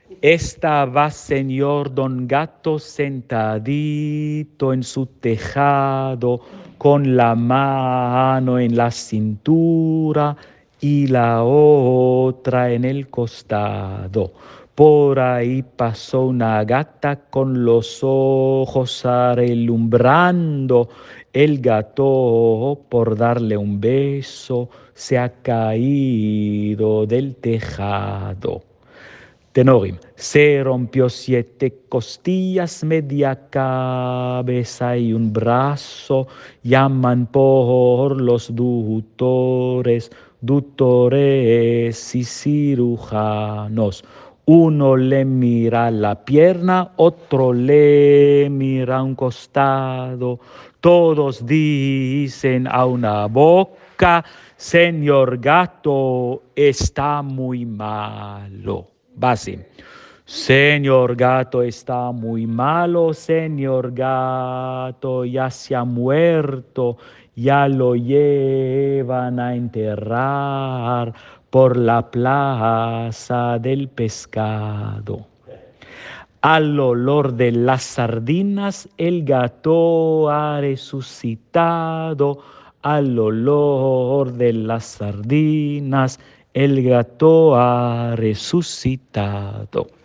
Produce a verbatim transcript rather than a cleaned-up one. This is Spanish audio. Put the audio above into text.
Estaba señor Don Gato sentadito en su tejado, con la mano en la cintura y la otra en el costado. Por ahí pasó una gata con los ojos arelumbrando. El gato, por darle un beso, se ha caído del tejado. Tenorim, se rompió siete costillas, media cabeza y un brazo. Llaman por los tutores, tutores y cirujanos. Uno le mira la pierna, otro le mira un costado. Todos dicen a una boca: señor gato, está muy malo. Base. Señor gato está muy malo, señor gato ya se ha muerto, ya lo llevan a enterrar por la plaza del pescado. Al olor de las sardinas el gato ha resucitado. Al olor de las sardinas el gato ha resucitado.